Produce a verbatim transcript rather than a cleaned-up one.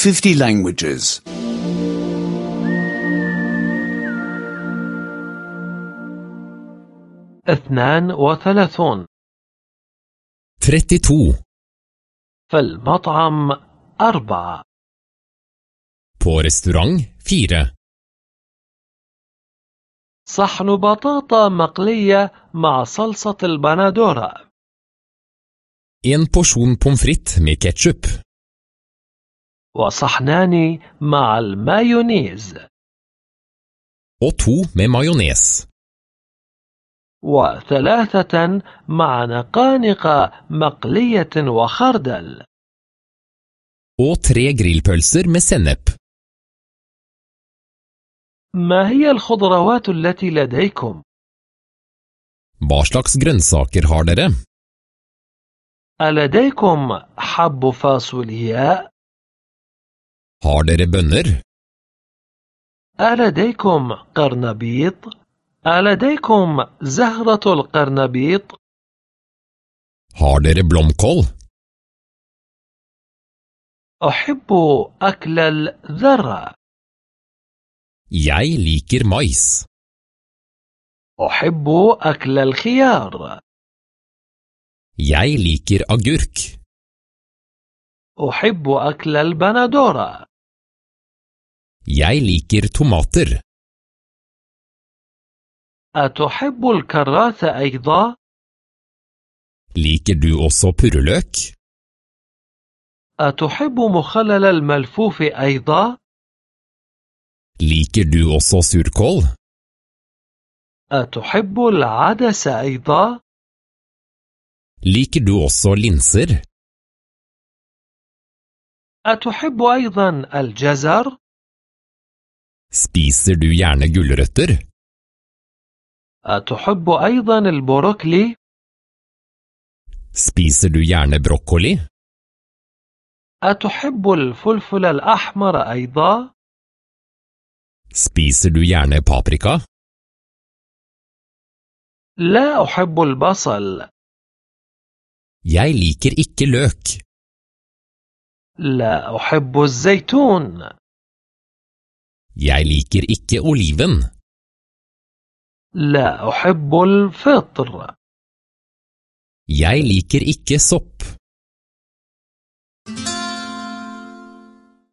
fifty languages. اثنان وثلاثون. trettito. في المطعم أربعة. På restaurang fire. صحن بطاطا مقلية مع صلصة البندورة. En porsjon pommes frites med ketchup. وصحنان مع المايونيز. Og to med majones. وثلاثة مع نقانق مقلية وخردل. Og tre grillpølser med sennep. ما هي الخضروات التي لديكم؟ Hva slags grønnsaker har dere? ألديكم حب فاصولياء؟ Har dere bønner? ألديكم قرنبيط؟ ألديكم زهرة القرنبيط؟ Har dere blomkål? أحب أكل الذرة. Jeg liker mais. أحب أكل الخيار. Jeg liker agurk. أحب أكل البندورة. Jeg liker tomater. أتحب الكراث أيضا؟ Liker du også purreløk? أتحب مخلل الملفوف أيضا؟ Liker du også surkål? أتحب العدس أيضا؟ Liker du også linser? أتحب أيضا الجزر؟ Spiser du gjerne gulrøtter? أتحب أيضا البروكلي؟ Spiser du gjerne brokkoli? أتحب الفلفل الأحمر أيضا؟ Spiser du gjerne paprika? لا أحب البصل. Jeg liker ikke løk. لا أحب الزيتون. Jeg liker ikke oliven. لا أحب الفطر. Jeg liker ikke sopp.